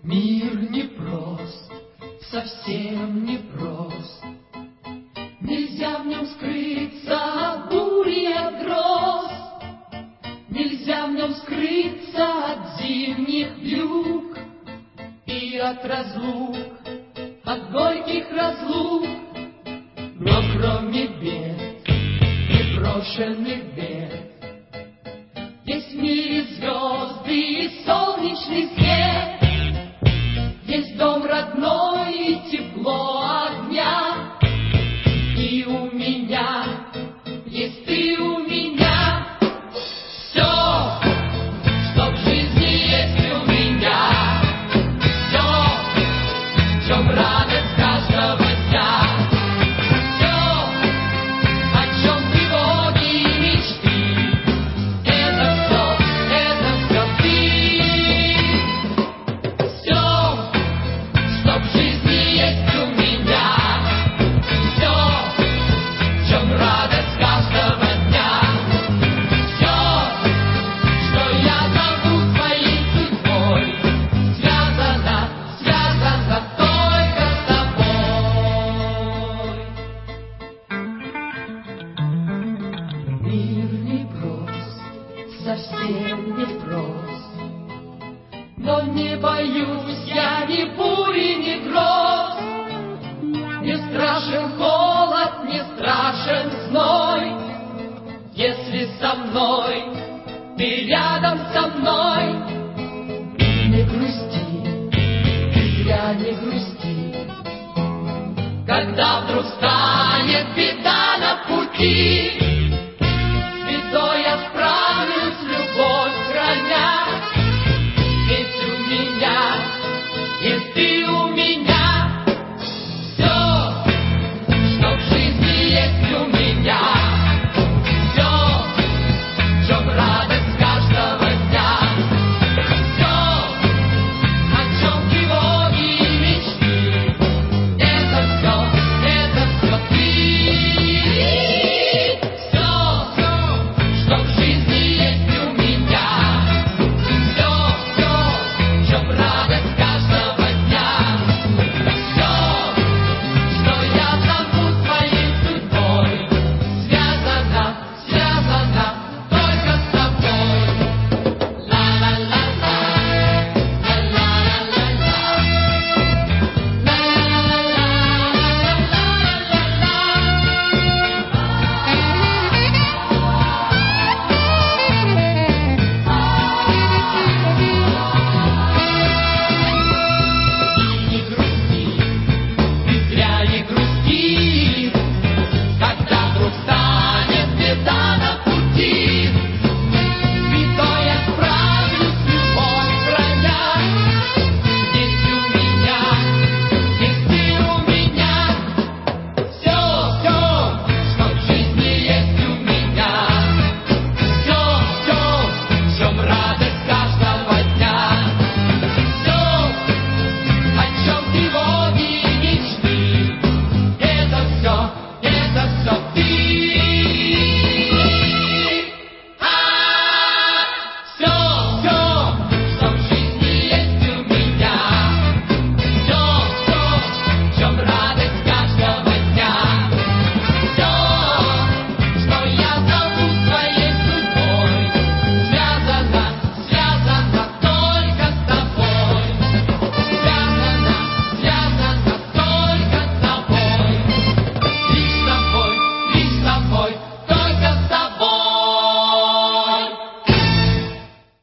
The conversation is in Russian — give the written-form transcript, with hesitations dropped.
Мир непрост, совсем непрост. Нельзя в нем скрыться от бури, от гроз. Нельзя в нем скрыться от зимних вьюг и от разлук, от горьких разлук. Но кроме бед, непрошенных бед, есть в мире звезды и солнечный свет. Есть дом родной и тепло огня. И у меня есть ты у меня. Все, что в жизни есть у меня. Все, в чем радость каждого дня. Все, о чем тревоги и мечты. Это все ты. Все, что в жизни есть у меня. Все, в чем радость каждого дня. Все, что я зову своей судьбой, связано только с тобой. Мир непрост, совсем непрост, но не боюсь я ни бури, ни гроз. Не страшен холод, не страшен зной, если со мной, ты рядом со мной. Не грусти, ты зря не грусти, когда вдруг станет беда на пути.